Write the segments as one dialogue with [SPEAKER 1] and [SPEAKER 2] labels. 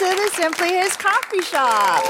[SPEAKER 1] to the Simply His Coffee Shop.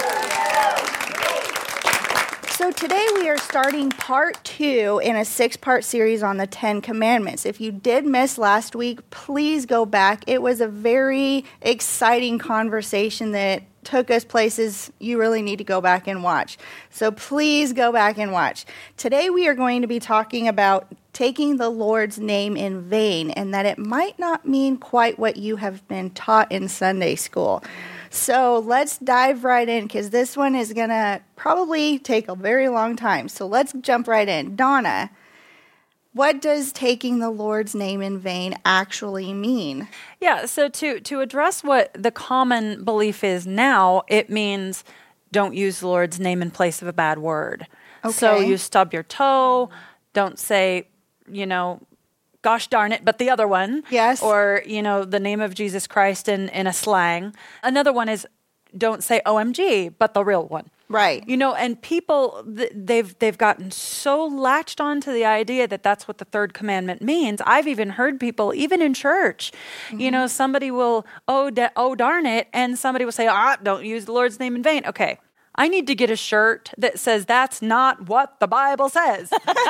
[SPEAKER 1] So today we are starting part 2 in a 6-part series on the 10 Commandments. If you did miss last week, please go back. It was a very exciting conversation that took us places you really need to go back and watch. So please go back and watch. Today we are going to be talking about taking the Lord's name in vain, and that it might not mean quite what you have been taught in Sunday school. So let's dive right in, because this one is going to probably take a very long time. So let's jump right in. Donna, what does taking the Lord's name in vain actually mean?
[SPEAKER 2] Yeah, so to address what the common belief is now, it means don't use the Lord's name in place of a bad word.
[SPEAKER 1] Okay.
[SPEAKER 2] So you stub your toe, don't say, gosh darn it, but the other one.
[SPEAKER 1] Yes.
[SPEAKER 2] Or, the name of Jesus Christ in a slang. Another one is don't say OMG, but the real one.
[SPEAKER 1] Right.
[SPEAKER 2] And people, they've gotten so latched onto the idea that that's what the third commandment means. I've even heard people, even in church, somebody will, oh darn it, and somebody will say, don't use the Lord's name in vain. Okay. I need to get a shirt that says that's not what the Bible says.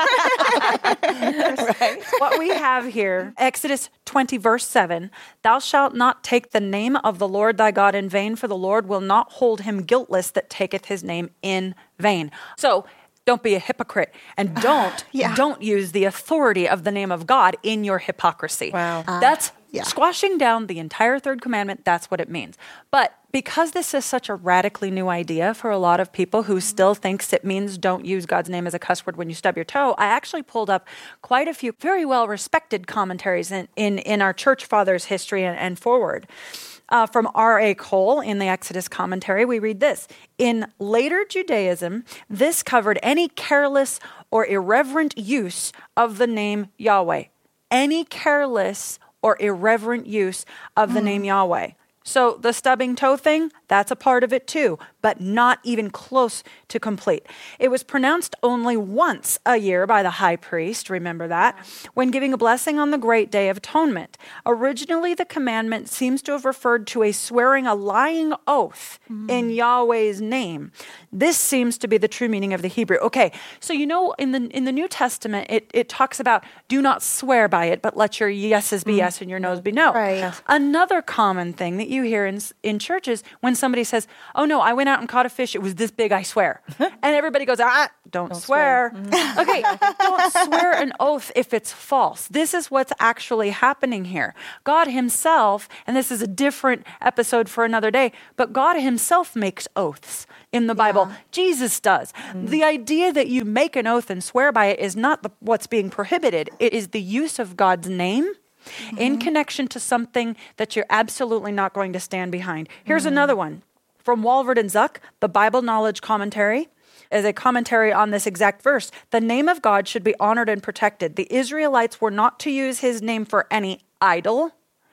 [SPEAKER 2] Right? What we have here, Exodus 20, verse 7, thou shalt not take the name of the Lord thy God in vain, for the Lord will not hold him guiltless that taketh his name in vain. So don't be a hypocrite, and don't use the authority of the name of God in your hypocrisy.
[SPEAKER 3] Wow.
[SPEAKER 2] That's squashing down the entire third commandment. That's what it means. But because this is such a radically new idea for a lot of people who still thinks it means don't use God's name as a cuss word when you stub your toe, I actually pulled up quite a few very well-respected commentaries in our church fathers' history and forward. From R.A. Cole in the Exodus commentary, we read this. In later Judaism, this covered any careless or irreverent use of the name Yahweh. Any careless or irreverent use of the name Yahweh. So the stubbing toe thing, that's a part of it too, but not even close to complete. It was pronounced only once a year by the high priest, remember that, when giving a blessing on the great day of atonement. Originally, the commandment seems to have referred to a swearing a lying oath in Yahweh's name. This seems to be the true meaning of the Hebrew. Okay, so in the New Testament, it talks about do not swear by it, but let your yeses be yes and your no's be no.
[SPEAKER 1] Right.
[SPEAKER 2] Another common thing that you hear in churches when somebody says, oh no, I went out and caught a fish, it was this big, I swear. And everybody goes, don't swear. Okay, don't swear an oath if it's false. This is what's actually happening here. God himself, and this is a different episode for another day, but God himself makes oaths in the Bible. Jesus does. The idea that you make an oath and swear by it is not what's being prohibited. It is the use of God's name in connection to something that you're absolutely not going to stand behind. Here's another one from Walvoord and Zuck, the Bible Knowledge Commentary. As a commentary on this exact verse, the name of God should be honored and protected. The Israelites were not to use his name for any idle,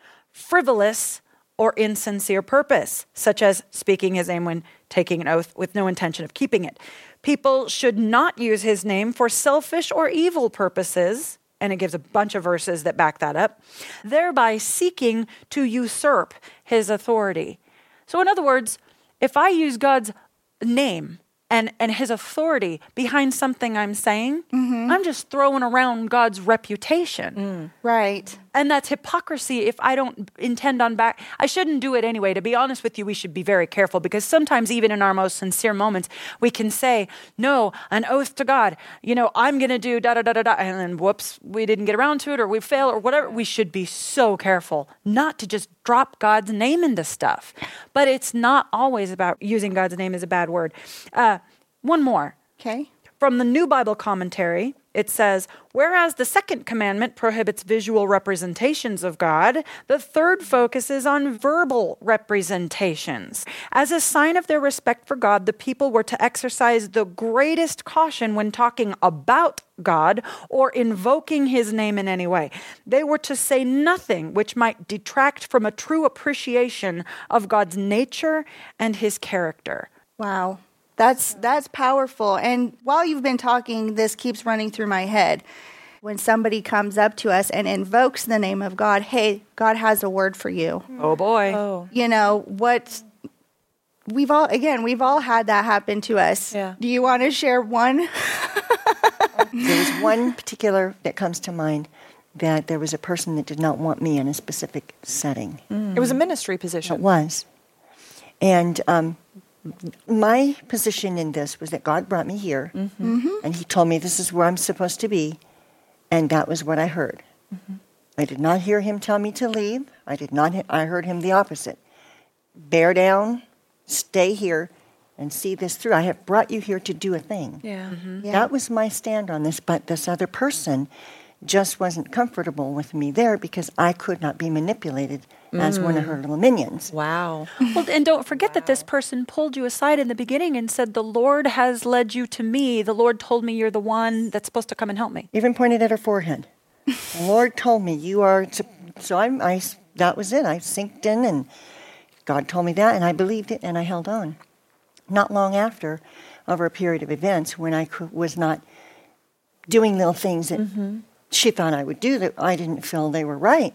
[SPEAKER 2] frivolous, or insincere purpose, such as speaking his name when taking an oath with no intention of keeping it. People should not use his name for selfish or evil purposes, and it gives a bunch of verses that back that up, thereby seeking to usurp his authority. So in other words, if I use God's name and his authority behind something I'm saying, I'm just throwing around God's reputation.
[SPEAKER 1] Right.
[SPEAKER 2] And that's hypocrisy if I don't intend on back. I shouldn't do it anyway. To be honest with you, we should be very careful because sometimes even in our most sincere moments, we can say, no, an oath to God, I'm going to do da-da-da-da-da, and then whoops, we didn't get around to it or we fail or whatever. We should be so careful not to just drop God's name into stuff. But it's not always about using God's name as a bad word. One more.
[SPEAKER 1] Okay.
[SPEAKER 2] From the New Bible Commentary, it says, whereas the second commandment prohibits visual representations of God, the third focuses on verbal representations. As a sign of their respect for God, the people were to exercise the greatest caution when talking about God or invoking his name in any way. They were to say nothing which might detract from a true appreciation of God's nature and his character.
[SPEAKER 1] Wow. That's powerful. And while you've been talking, this keeps running through my head. When somebody comes up to us and invokes the name of God, hey, God has a word for you.
[SPEAKER 2] Oh boy.
[SPEAKER 3] Oh.
[SPEAKER 1] we've all had that happen to us.
[SPEAKER 2] Yeah.
[SPEAKER 1] Do you want to share one?
[SPEAKER 3] There was one particular that comes to mind, that there was a person that did not want me in a specific setting.
[SPEAKER 4] It was a ministry position.
[SPEAKER 3] It was. And my position in this was that God brought me here, and he told me this is where I'm supposed to be, and that was what I heard. I did not hear him tell me to leave. I heard him the opposite. Bear down, stay here, and see this through. I have brought you here to do a thing.
[SPEAKER 4] Yeah.
[SPEAKER 1] Yeah.
[SPEAKER 3] That was my stand on this, but this other person just wasn't comfortable with me there because I could not be manipulated as one of her little minions.
[SPEAKER 4] Wow.
[SPEAKER 2] Well, and don't forget that this person pulled you aside in the beginning and said, the Lord has led you to me. The Lord told me you're the one that's supposed to come and help me.
[SPEAKER 3] Even pointed at her forehead. The Lord told me you are. So I that was it. I synced in, and God told me that, and I believed it, and I held on. Not long after, over a period of events, when I was not doing little things that she thought I would do that I didn't feel they were right,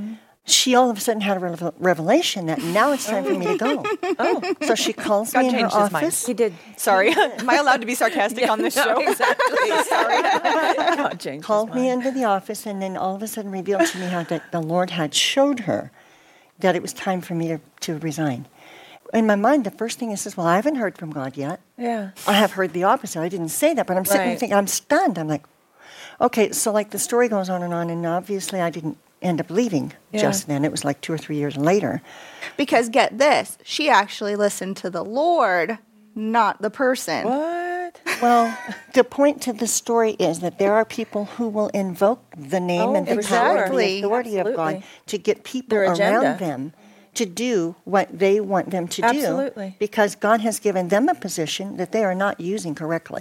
[SPEAKER 3] she all of a sudden had a revelation that now it's time for me to go. So she calls me in her
[SPEAKER 4] changed his mind.
[SPEAKER 3] office.
[SPEAKER 4] He did. Sorry. Am I allowed to be sarcastic on this show?
[SPEAKER 2] Exactly. Sorry.
[SPEAKER 4] God changed his
[SPEAKER 3] Called me
[SPEAKER 4] mind.
[SPEAKER 3] into the office, and then all of a sudden revealed to me how that the Lord had showed her that it was time for me to resign. In my mind, the first thing is, well, I haven't heard from God yet.
[SPEAKER 4] Yeah.
[SPEAKER 3] I have heard the opposite. I didn't say that, but I'm sitting there
[SPEAKER 4] Right.
[SPEAKER 3] thinking, I'm stunned. I'm like, okay, so like the story goes on, and obviously I didn't end up leaving just then. It was like 2 or 3 years later.
[SPEAKER 1] Because get this, she actually listened to the Lord, not the person.
[SPEAKER 4] What?
[SPEAKER 3] Well, the point to the story is that there are people who will invoke the name and the power and
[SPEAKER 1] exactly.
[SPEAKER 3] the authority of God
[SPEAKER 4] Absolutely.
[SPEAKER 3] to get people
[SPEAKER 4] Their agenda.
[SPEAKER 3] around them to do what they want them to
[SPEAKER 4] Absolutely.
[SPEAKER 3] do, because God has given them a position that they are not using correctly.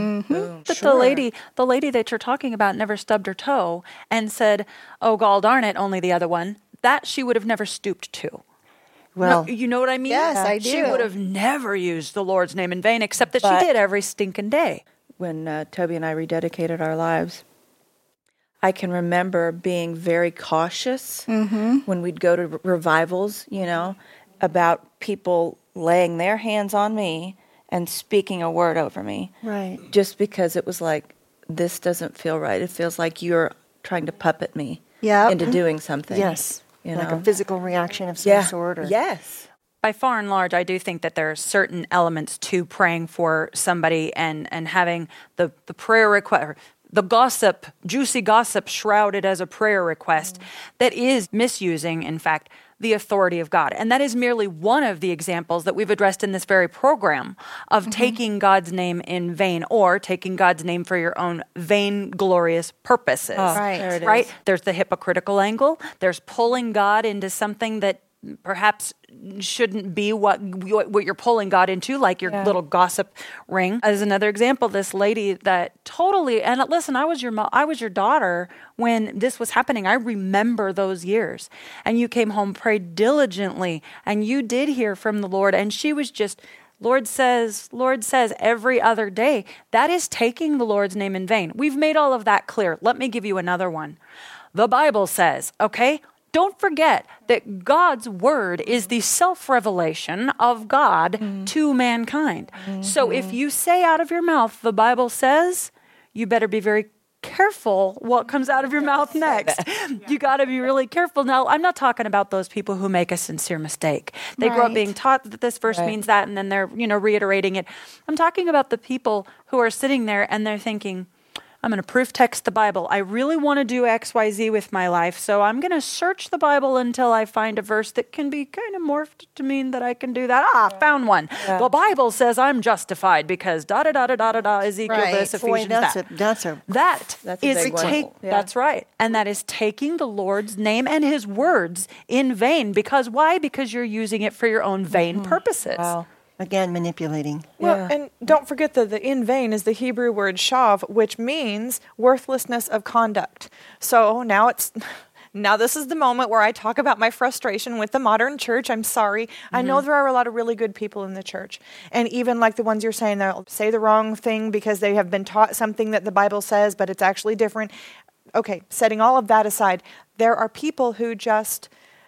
[SPEAKER 2] But the lady that you're talking about never stubbed her toe and said, oh, gall darn it, only the other one. That she would have never stooped to.
[SPEAKER 3] Well,
[SPEAKER 2] No, you know what I mean?
[SPEAKER 1] Yes, I
[SPEAKER 2] She
[SPEAKER 1] do.
[SPEAKER 2] would have never used the Lord's name in vain, except that
[SPEAKER 4] But-
[SPEAKER 2] she did every stinking day.
[SPEAKER 4] When Toby and I rededicated our lives, I can remember being very cautious when we'd go to revivals, about people laying their hands on me and speaking a word over me.
[SPEAKER 3] right.
[SPEAKER 4] Just because it was like, this doesn't feel right. It feels like you're trying to puppet me
[SPEAKER 1] Yep.
[SPEAKER 4] into doing something.
[SPEAKER 3] Yes.
[SPEAKER 4] You
[SPEAKER 3] Like
[SPEAKER 4] know?
[SPEAKER 3] a physical reaction of some sort. Or,
[SPEAKER 4] Yes.
[SPEAKER 2] By far and large, I do think that there are certain elements to praying for somebody and having the prayer request, the gossip, juicy gossip shrouded as a prayer request that is misusing, in fact, the authority of God. And that is merely one of the examples that we've addressed in this very program of taking God's name in vain or taking God's name for your own vainglorious purposes.
[SPEAKER 1] Right.
[SPEAKER 4] There it is.
[SPEAKER 2] Right? There's the hypocritical angle. There's pulling God into something that perhaps shouldn't be what you're pulling God into, like your little gossip ring. As another example, this lady that totally, and listen, I was your daughter when this was happening. I remember those years. And you came home, prayed diligently, and you did hear from the Lord, and she was just, Lord says every other day. That is taking the Lord's name in vain. We've made all of that clear. Let me give you another one. The Bible says, okay? Don't forget that God's word is the self-revelation of God to mankind. So if you say out of your mouth, the Bible says, you better be very careful what comes out of your mouth next. You got to be really careful. Now, I'm not talking about those people who make a sincere mistake. They grow up
[SPEAKER 1] Right.
[SPEAKER 2] being taught that this verse means that, and then they're, reiterating it. I'm talking about the people who are sitting there and they're thinking, I'm going to proof text the Bible. I really want to do X, Y, Z with my life, so I'm going to search the Bible until I find a verse that can be kind of morphed to mean that I can do that. Found one. The Bible says I'm justified because da-da-da-da-da-da, Ezekiel
[SPEAKER 1] Right.
[SPEAKER 2] this,
[SPEAKER 3] Boy,
[SPEAKER 2] Ephesians
[SPEAKER 3] that's
[SPEAKER 2] that.
[SPEAKER 4] That's a
[SPEAKER 2] is
[SPEAKER 4] big one.
[SPEAKER 2] That's right. And that is taking the Lord's name and his words in vain. Because why? Because you're using it for your own vain purposes.
[SPEAKER 4] Wow.
[SPEAKER 3] Again, manipulating.
[SPEAKER 5] Well,
[SPEAKER 4] Yeah.
[SPEAKER 5] and don't forget that the in vain is the Hebrew word shav, which means worthlessness of conduct. So now this is the moment where I talk about my frustration with the modern church. I'm sorry. I know there are a lot of really good people in the church. And even like the ones you're saying, they'll say the wrong thing because they have been taught something that the Bible says, but it's actually different. Okay, setting all of that aside, there are people who just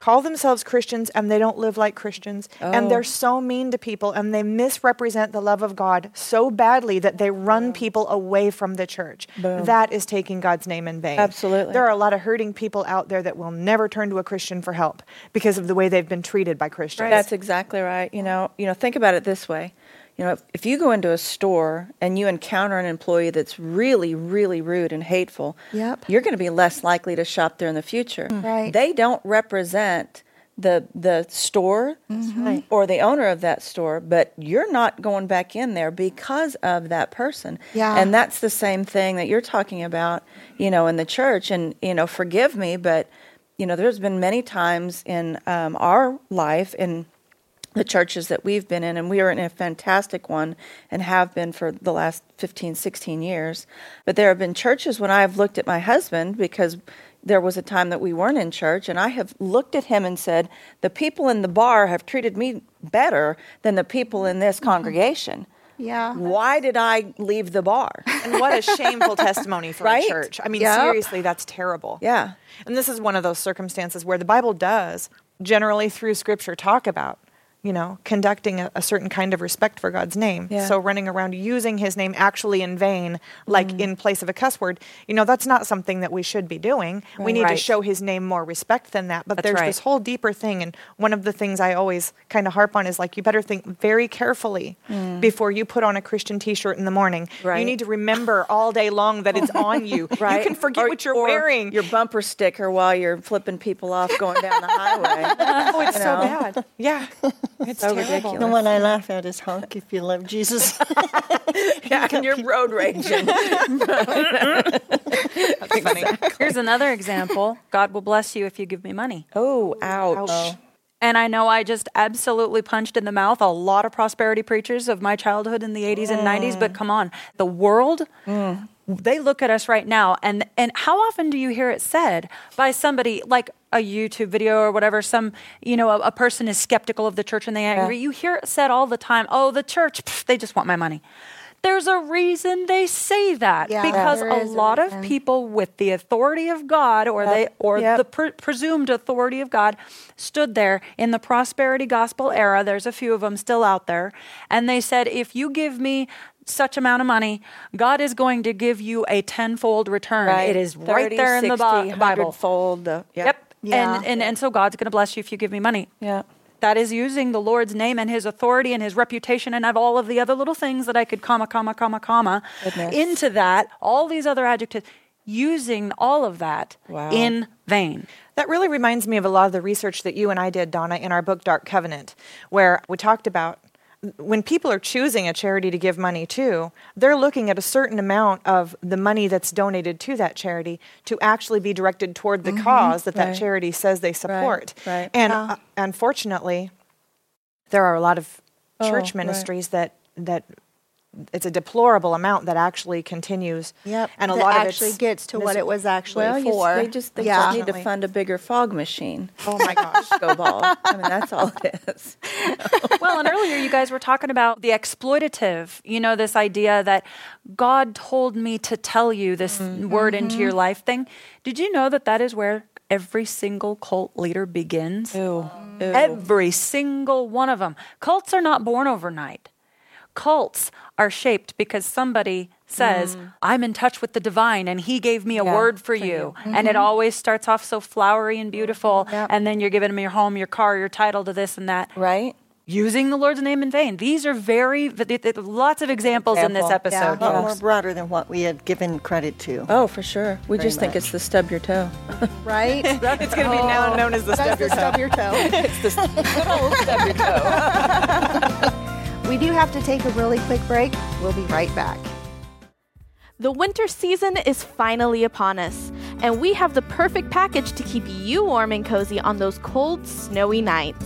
[SPEAKER 5] call themselves Christians and they don't live like Christians. And they're so mean to people and they misrepresent the love of God so badly that they run people away from the church. That is taking God's name in vain.
[SPEAKER 4] Absolutely.
[SPEAKER 5] There are a lot of hurting people out there that will never turn to a Christian for help because of the way they've been treated by Christians.
[SPEAKER 4] That's exactly right. You know, think about it this way. You know, if you go into a store and you encounter an employee that's really, really rude and hateful, you're going to be less likely to shop there in the future.
[SPEAKER 1] Right.
[SPEAKER 4] They don't represent the store or the owner of that store, but you're not going back in there because of that person.
[SPEAKER 1] Yeah.
[SPEAKER 4] And that's the same thing that you're talking about, you know, in the church. And, you know, forgive me, but, you know, there's been many times in our life in the churches that we've been in, and we are in a fantastic one and have been for the last 15, 16 years. But there have been churches when I've looked at my husband, because there was a time that we weren't in church, and I have looked at him and said, the people in the bar have treated me better than the people in this congregation.
[SPEAKER 1] Yeah.
[SPEAKER 4] Why did I leave the bar?
[SPEAKER 5] And what a shameful testimony for a church. I mean, seriously, that's terrible.
[SPEAKER 4] Yeah.
[SPEAKER 5] And this is one of those circumstances where the Bible does, generally through Scripture, talk about, you know, conducting a certain kind of respect for God's name.
[SPEAKER 4] Yeah.
[SPEAKER 5] So running around using his name actually in vain, like in place of a cuss word, you know, that's not something that we should be doing. We need to show his name more respect than that. But there's this whole deeper thing. And one of the things I always kind of harp on is like, you better think very carefully before you put on a Christian t-shirt in the morning.
[SPEAKER 4] Right.
[SPEAKER 5] You need to remember all day long that it's on you.
[SPEAKER 4] Right.
[SPEAKER 5] You can forget what you're wearing.
[SPEAKER 4] Your bumper sticker while you're flipping people off going down the highway.
[SPEAKER 5] Oh, it's so bad. Yeah. It's
[SPEAKER 4] So
[SPEAKER 5] terrible.
[SPEAKER 4] ridiculous.
[SPEAKER 3] The one I laugh at is honk if you love Jesus.
[SPEAKER 4] Yeah, and you're road raging.
[SPEAKER 5] That's funny.
[SPEAKER 2] Here's another example. God will bless you if you give me money.
[SPEAKER 4] Oh, ouch.
[SPEAKER 2] And I know I just absolutely punched in the mouth a lot of prosperity preachers of my childhood in the 80s and 90s, but come on, the world, they look at us right now, and how often do you hear it said by somebody, like a YouTube video or whatever, some, you know, a person is skeptical of the church and they're angry. You hear it said all the time, oh, the church, they just want my money. There's a reason they say that, because a lot of people with the authority of God the presumed authority of God stood there in the prosperity gospel era. There's a few of them still out there. And they said, if you give me such amount of money, God is going to give you a tenfold return.
[SPEAKER 4] Right.
[SPEAKER 2] It is
[SPEAKER 4] 30,
[SPEAKER 2] right there in the
[SPEAKER 4] 60,
[SPEAKER 2] Bible.
[SPEAKER 4] 100-fold.
[SPEAKER 2] Yep.
[SPEAKER 1] Yeah.
[SPEAKER 2] And so God's going to bless you if you give me money.
[SPEAKER 4] Yeah.
[SPEAKER 2] That is using the Lord's name and his authority and his reputation and have all of the other little things that I could comma into that, all these other adjectives, using all of that in vain.
[SPEAKER 5] That really reminds me of a lot of the research that you and I did, Donna, in our book, Dark Covenant, where we talked about when people are choosing a charity to give money to, they're looking at a certain amount of the money that's donated to that charity to actually be directed toward the cause that charity says they support.
[SPEAKER 4] Right.
[SPEAKER 5] And unfortunately, there are a lot of church ministries that it's a deplorable amount that actually continues.
[SPEAKER 1] Yep.
[SPEAKER 5] And a
[SPEAKER 1] that
[SPEAKER 5] lot of
[SPEAKER 1] actually gets to what it was actually
[SPEAKER 4] Well,
[SPEAKER 1] for.
[SPEAKER 4] they just need to fund a bigger fog machine.
[SPEAKER 5] Oh my gosh.
[SPEAKER 4] Go ball. I mean, that's all it is.
[SPEAKER 2] Well, and earlier you guys were talking about the exploitative, you know, this idea that God told me to tell you this word into your life thing. Did you know that is where every single cult leader begins?
[SPEAKER 4] Ew.
[SPEAKER 2] Every single one of them. Cults are not born overnight. Cults are shaped because somebody says, I'm in touch with the divine and he gave me a word for you. And it always starts off so flowery and beautiful. And then you're giving them your home, your car, your title to this and that.
[SPEAKER 4] Right?
[SPEAKER 2] Using the Lord's name in vain. These are lots of examples in this episode.
[SPEAKER 3] A lot more broader than what we had given credit to.
[SPEAKER 4] Oh, for sure. We just think it's the stub your toe.
[SPEAKER 1] Right?
[SPEAKER 5] It's going to be now known as the stub your toe.
[SPEAKER 1] Stub your toe.
[SPEAKER 4] It's the good old stub your toe.
[SPEAKER 1] We do have to take a really quick break. We'll be right back.
[SPEAKER 6] The winter season is finally upon us, and we have the perfect package to keep you warm and cozy on those cold, snowy nights.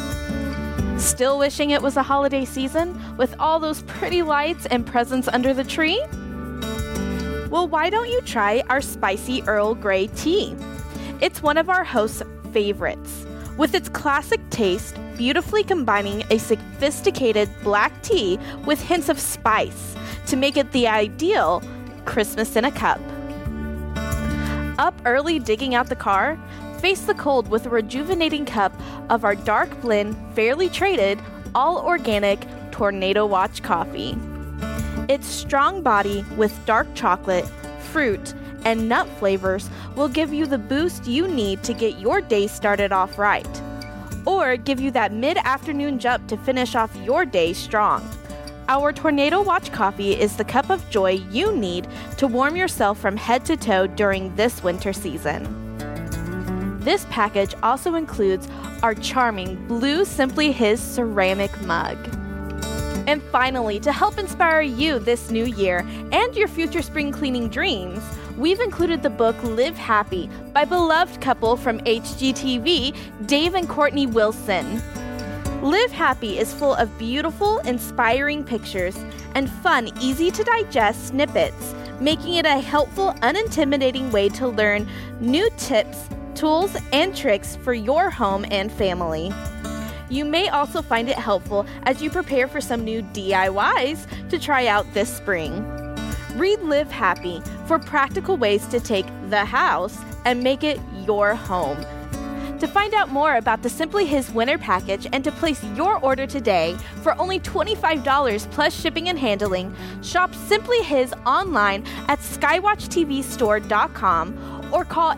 [SPEAKER 6] Still wishing it was a holiday season with all those pretty lights and presents under the tree? Well, why don't you try our spicy Earl Grey tea? It's one of our hosts' favorites. With its classic taste, beautifully combining a sophisticated black tea with hints of spice to make it the ideal Christmas in a cup. Up early digging out the car? face the cold with a rejuvenating cup of our dark blend, fairly traded, all organic Tornado Watch coffee. Its strong body with dark chocolate, fruit, and nut flavors will give you the boost you need to get your day started off right, or give you that mid-afternoon jump to finish off your day strong. Our Tornado Watch coffee is the cup of joy you need to warm yourself from head to toe during this winter season. This package also includes our charming blue Simply His ceramic mug. And finally, to help inspire you this new year and your future spring cleaning dreams, we've included the book Live Happy by beloved couple from HGTV, Dave and Courtney Wilson. Live Happy is full of beautiful, inspiring pictures and fun, easy-to-digest snippets, making it a helpful, unintimidating way to learn new tips, tools, and tricks for your home and family. You may also find it helpful as you prepare for some new DIYs to try out this spring. Read Live Happy for practical ways to take the house and make it your home. To find out more about the Simply His winter package and to place your order today for only $25 plus shipping and handling, shop Simply His online at skywatchtvstore.com or call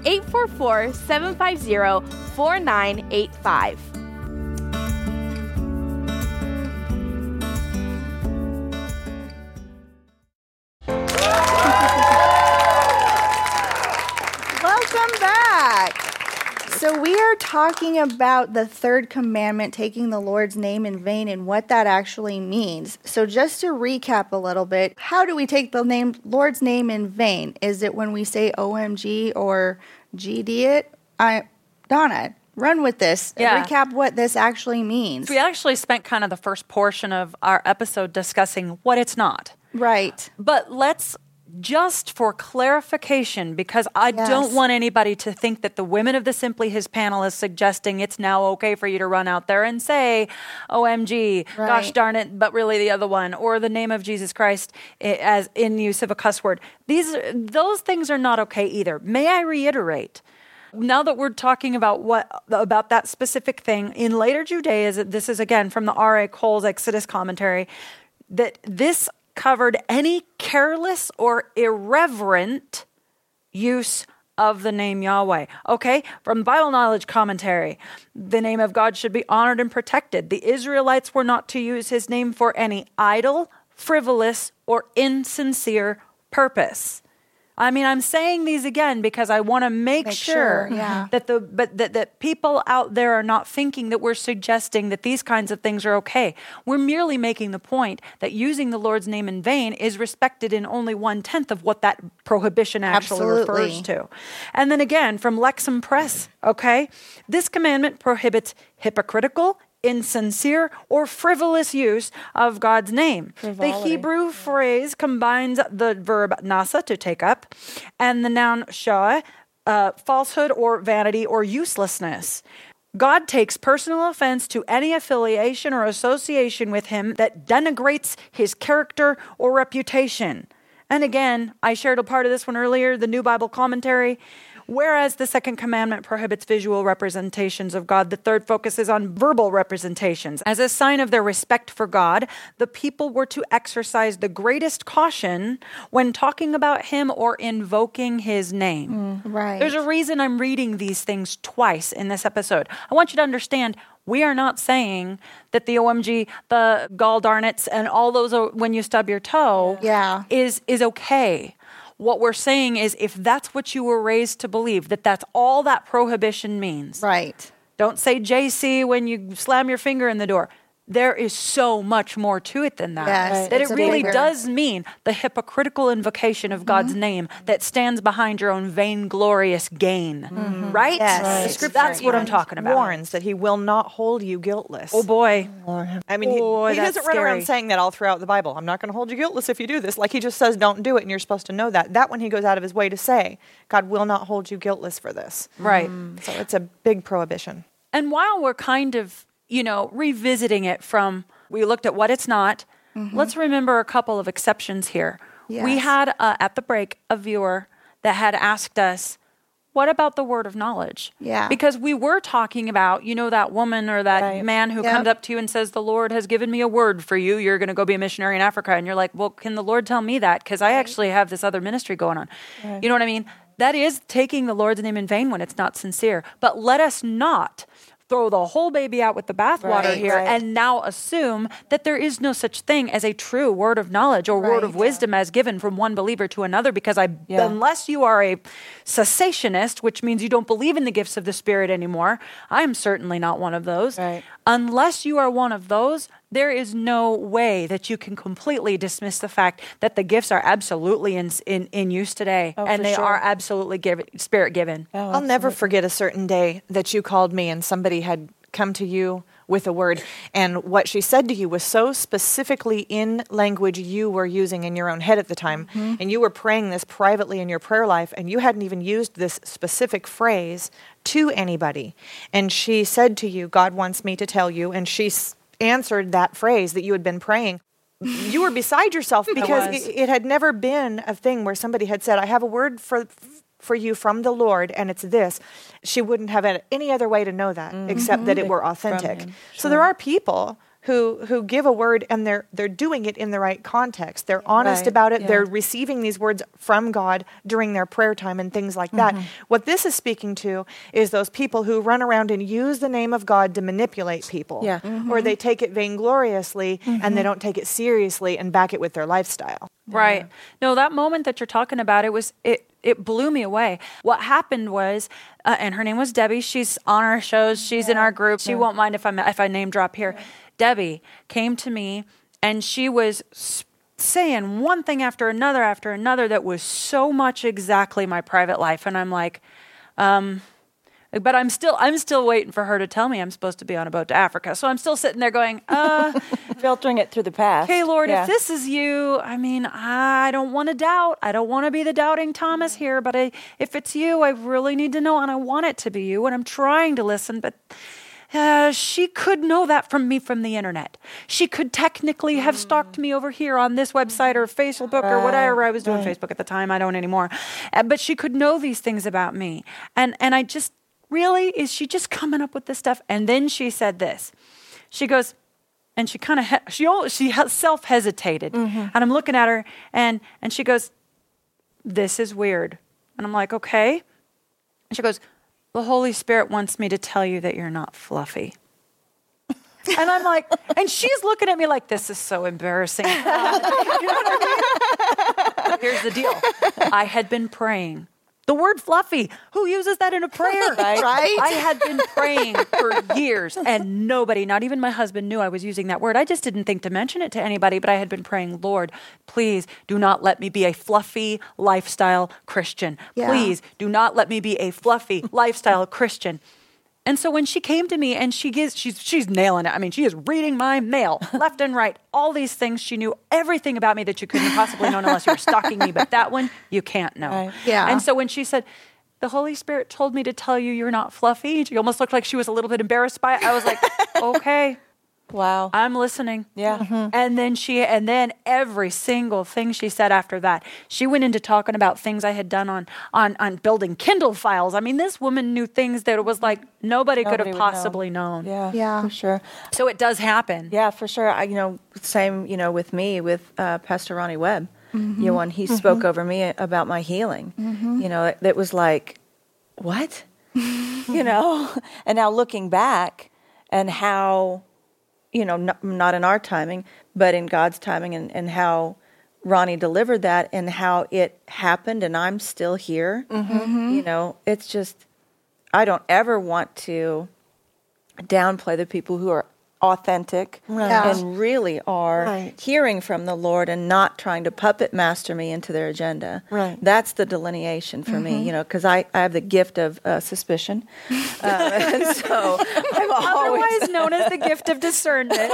[SPEAKER 6] 844-750-4985.
[SPEAKER 1] Welcome back. So we are talking about the third commandment, taking the Lord's name in vain, and what that actually means. So just to recap a little bit, how do we take the Lord's name in vain? Is it when we say OMG or GD it? Donna, run with this.
[SPEAKER 2] Yeah.
[SPEAKER 1] Recap what this actually means.
[SPEAKER 2] We actually spent kind of the first portion of our episode discussing what it's not.
[SPEAKER 1] Right.
[SPEAKER 2] But let's, just for clarification, because I don't want anybody to think that the women of the Simply His panel is suggesting it's now okay for you to run out there and say, OMG, gosh darn it, but really the other one, or the name of Jesus Christ as in use of a cuss word. Those things are not okay either. May I reiterate? Now that we're talking about that specific thing in later Judaism, this is again from the R.A. Cole's Exodus commentary, that this covered any careless or irreverent use of the name Yahweh. Okay, from Bible Knowledge Commentary, the name of God should be honored and protected. The Israelites were not to use his name for any idle, frivolous, or insincere purpose. I mean, I'm saying these again because I want to make sure that that people out there are not thinking that we're suggesting that these kinds of things are okay. We're merely making the point that using the Lord's name in vain is respected in only 1/10 of what that prohibition actually refers to. And then again, from Lexham Press, okay, this commandment prohibits hypocritical, insincere, or frivolous use of God's name. The Hebrew phrase combines the verb nasa, to take up, and the noun shah, falsehood or vanity or uselessness. God takes personal offense to any affiliation or association with him that denigrates his character or reputation. And again, I shared a part of this one earlier, the New Bible Commentary. Whereas the second commandment prohibits visual representations of God, the third focuses on verbal representations. As a sign of their respect for God, the people were to exercise the greatest caution when talking about him or invoking his name.
[SPEAKER 1] Right.
[SPEAKER 2] There's a reason I'm reading these things twice in this episode. I want you to understand, we are not saying that the OMG, the gall darnits, and all those when you stub your toe is okay. What we're saying is, if that's what you were raised to believe, that that's all that prohibition means.
[SPEAKER 1] Right.
[SPEAKER 2] Don't say JC when you slam your finger in the door. There is so much more to it than that.
[SPEAKER 1] Yes,
[SPEAKER 2] that it really does mean the hypocritical invocation of God's name that stands behind your own vainglorious gain. Right?
[SPEAKER 1] Yes.
[SPEAKER 2] Right. The scripture, that's what I'm talking about.
[SPEAKER 5] Warns that he will not hold you guiltless.
[SPEAKER 2] Oh boy.
[SPEAKER 5] I mean, he doesn't run around saying that all throughout the Bible. I'm not going to hold you guiltless if you do this. Like, he just says, don't do it, and you're supposed to know that. That one he goes out of his way to say, God will not hold you guiltless for this.
[SPEAKER 2] Right.
[SPEAKER 5] So it's a big prohibition.
[SPEAKER 2] And while we're kind of, revisiting it from, we looked at what it's not, let's remember a couple of exceptions here.
[SPEAKER 1] Yes.
[SPEAKER 2] We had, at the break, a viewer that had asked us, what about the word of knowledge?
[SPEAKER 1] Yeah.
[SPEAKER 2] Because we were talking about, that woman or that
[SPEAKER 4] Right.
[SPEAKER 2] man who comes up to you and says, the Lord has given me a word for you. You're going to go be a missionary in Africa. And you're like, well, can the Lord tell me that? Because I actually have this other ministry going on.
[SPEAKER 4] Right.
[SPEAKER 2] You know what I mean? That is taking the Lord's name in vain when it's not sincere. But let us not throw the whole baby out with the bathwater
[SPEAKER 1] Right,
[SPEAKER 2] here
[SPEAKER 4] right.
[SPEAKER 2] and now assume that there is no such thing as a true word of knowledge or word of
[SPEAKER 1] Right.
[SPEAKER 2] wisdom as given from one believer to another, because
[SPEAKER 4] Yeah.
[SPEAKER 2] unless you are a cessationist, which means you don't believe in the gifts of the Spirit anymore, I am certainly not one of those.
[SPEAKER 4] Right.
[SPEAKER 2] Unless you are one of those, there is no way that you can completely dismiss the fact that the gifts are absolutely in use today,
[SPEAKER 4] Oh,
[SPEAKER 2] and
[SPEAKER 4] for
[SPEAKER 2] they
[SPEAKER 4] sure.
[SPEAKER 2] are absolutely Spirit given.
[SPEAKER 4] Oh,
[SPEAKER 5] I'll never forget a certain day that you called me and somebody had come to you with a word, and what she said to you was so specifically in language you were using in your own head at the time, and you were praying this privately in your prayer life, and you hadn't even used this specific phrase to anybody. And she said to you, God wants me to tell you, and she answered that phrase that you had been praying. You were beside yourself because
[SPEAKER 2] was.
[SPEAKER 5] it had never been a thing where somebody had said, I have a word for you from the Lord, and it's this. She wouldn't have had any other way to know that except that it were authentic.
[SPEAKER 4] him,
[SPEAKER 5] So there are people who give a word and they're doing it in the right context. They're honest
[SPEAKER 4] Right,
[SPEAKER 5] about it.
[SPEAKER 4] yeah.
[SPEAKER 5] They're receiving these words from God during their prayer time and things like that. What this is speaking to is those people who run around and use the name of God to manipulate people.
[SPEAKER 4] Yeah.
[SPEAKER 5] Or they take it vaingloriously and they don't take it seriously and back it with their lifestyle.
[SPEAKER 2] Right. No, that moment that you're talking about, it blew me away. What happened was, and her name was Debbie. She's on our shows. She's in our group. She won't mind if I name drop here. Debbie came to me, and she was saying one thing after another that was so much exactly my private life. And I'm like, but I'm still waiting for her to tell me I'm supposed to be on a boat to Africa. So I'm still sitting there going,
[SPEAKER 4] filtering it through the past.
[SPEAKER 2] okay, Lord,
[SPEAKER 4] Yeah.
[SPEAKER 2] if this is you, I mean, I don't want to doubt. I don't want to be the doubting Thomas here, but if it's you, I really need to know, and I want it to be you, and I'm trying to listen, but she could know that from me from the internet. She could technically have stalked me over here on this website or Facebook or whatever. I was doing Facebook at the time. I don't anymore. But she could know these things about me. And I just, really, is she just coming up with this stuff? And then she said this. She goes, and she kind of, she self-hesitated. And I'm looking at her, and she goes, this is weird. And I'm like, okay. And she goes, the Holy Spirit wants me to tell you that you're not fluffy. And I'm like, and she's looking at me like, this is so embarrassing. You know what I mean? Here's the deal. I had been praying. The word fluffy, who uses that in a prayer?
[SPEAKER 1] Right?
[SPEAKER 2] I had been praying for years, and nobody, not even my husband, knew I was using that word. I just didn't think to mention it to anybody, but I had been praying, Lord, please do not let me be a fluffy lifestyle Christian.
[SPEAKER 1] Yeah.
[SPEAKER 2] Please do not let me be a fluffy lifestyle Christian. And so when she came to me, and she's nailing it. I mean, she is reading my mail left and right. All these things, she knew everything about me that you couldn't possibly know unless you were stalking me. But that one, you can't know.
[SPEAKER 4] Right.
[SPEAKER 1] Yeah.
[SPEAKER 2] And so when she said, the Holy Spirit told me to tell you you're not fluffy, she almost looked like she was a little bit embarrassed by it. I was like, okay,
[SPEAKER 4] Wow.
[SPEAKER 2] I'm listening.
[SPEAKER 4] Yeah.
[SPEAKER 2] And then every single thing she said after that, she went into talking about things I had done on building Kindle files. I mean, this woman knew things that it was like nobody could
[SPEAKER 4] Nobody
[SPEAKER 2] have
[SPEAKER 4] would know.
[SPEAKER 2] possibly known.
[SPEAKER 4] Yeah.
[SPEAKER 1] Yeah.
[SPEAKER 4] For sure.
[SPEAKER 2] So it does happen.
[SPEAKER 4] Yeah, for sure. Same, with me, with Pastor Ronnie Webb. When he spoke over me about my healing, that was like, what? And now looking back and how, not in our timing, but in God's timing, and how Ronnie delivered that and how it happened, and I'm still here. It's just, I don't ever want to downplay the people who are authentic and really are hearing from the Lord and not trying to puppet master me into their agenda.
[SPEAKER 3] Right.
[SPEAKER 4] That's the delineation for me, because I have the gift of suspicion. And so I'm always,
[SPEAKER 2] Otherwise known as the gift of discernment.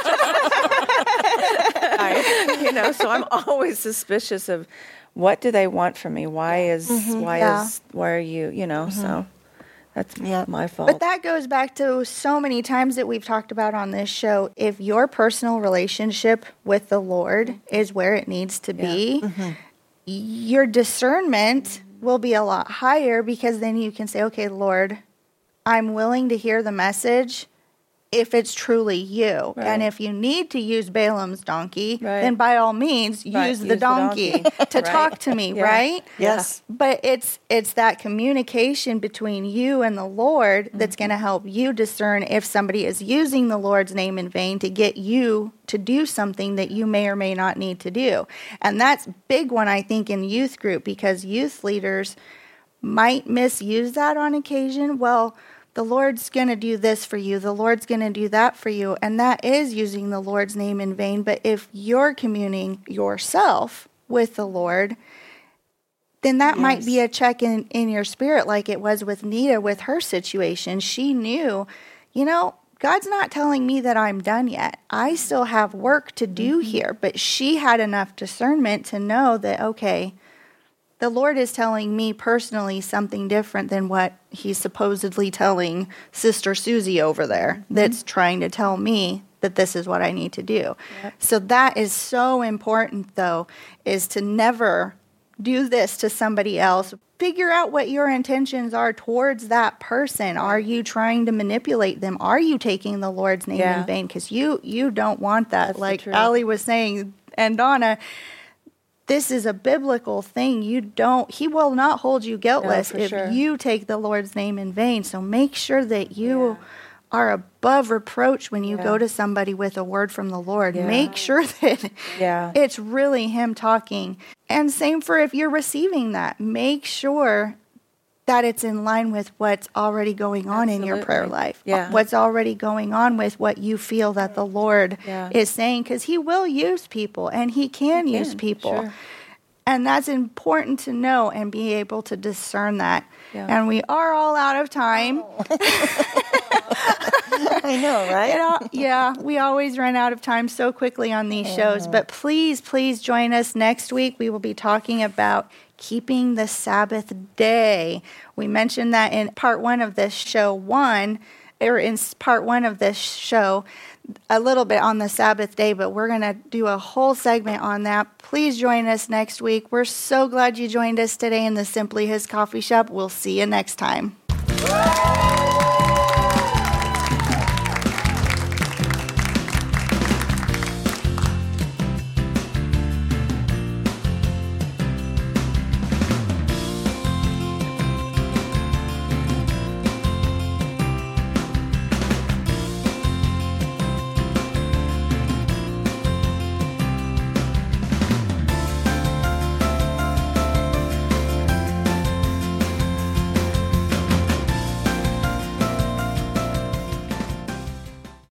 [SPEAKER 4] so I'm always suspicious of what do they want from me? Why are you, so that's my fault.
[SPEAKER 1] But that goes back to so many times that we've talked about on this show. If your personal relationship with the Lord is where it needs to be, your discernment will be a lot higher, because then you can say, okay, Lord, I'm willing to hear the message if it's truly you.
[SPEAKER 4] Right.
[SPEAKER 1] And if you need to use Balaam's donkey,
[SPEAKER 4] Right.
[SPEAKER 1] then by all means,
[SPEAKER 4] Right,
[SPEAKER 1] use the donkey to
[SPEAKER 4] Right.
[SPEAKER 1] talk to me,
[SPEAKER 4] Yeah.
[SPEAKER 1] right?
[SPEAKER 3] Yes.
[SPEAKER 1] But it's that communication between you and the Lord that's going to help you discern if somebody is using the Lord's name in vain to get you to do something that you may or may not need to do. And that's a big one, I think, in youth group, because youth leaders might misuse that on occasion. Well, the Lord's going to do this for you. The Lord's going to do that for you. And that is using the Lord's name in vain. But if you're communing yourself with the Lord, then that might be a check in your spirit, like it was with Nita with her situation. She knew, God's not telling me that I'm done yet. I still have work to do here. But she had enough discernment to know that, okay, the Lord is telling me personally something different than what he's supposedly telling Sister Susie over there, that's trying to tell me that this is what I need to do. Yep. So that is so important, though, is to never do this to somebody else. Figure out what your intentions are towards that person. Are you trying to manipulate them? Are you taking the Lord's name in vain? Because you don't want that.
[SPEAKER 4] That's
[SPEAKER 1] like Allie was saying, and Donna, this is a biblical thing. He will not hold you guiltless if you take the Lord's name in vain. So make sure that you are above reproach when you go to somebody with a word from the Lord. Yeah. Make sure that it's really him talking. And same for if you're receiving that. Make sure that it's in line with what's already going on in your prayer life. Yeah. What's already going on with what you feel that the Lord is saying. Because he will use people, and he can use people. Sure. And that's important to know and be able to discern that. Yeah. And we are all out of time.
[SPEAKER 3] I know, right?
[SPEAKER 1] We always run out of time so quickly on these shows. But please join us next week. We will be talking about keeping the Sabbath day. We mentioned that in part one of this show, a little bit on the Sabbath day, but we're going to do a whole segment on that. Please join us next week. We're so glad you joined us today in the Simply His Coffee Shop. We'll see you next time.